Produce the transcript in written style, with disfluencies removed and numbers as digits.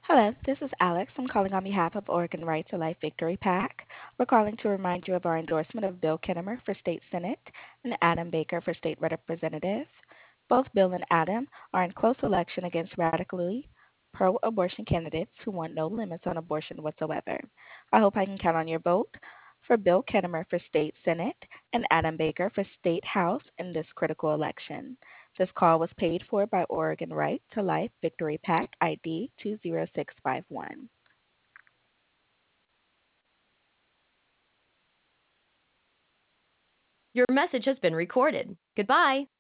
Hello, this is Alex. I'm calling on behalf of Oregon Right to Life Victory PAC. We're calling to remind you of our endorsement of Bill Kinnemer for State Senate and Adam Baker for State Representative. Both Bill and Adam are in close election against radically pro abortion candidates who want no limits on abortion whatsoever. I hope I can count on your vote for Bill Kinnemer for State Senate and Adam Baker for State House in this critical election. This call was paid for by Oregon Right to Life Victory PAC ID 20651. Your message has been recorded. Goodbye.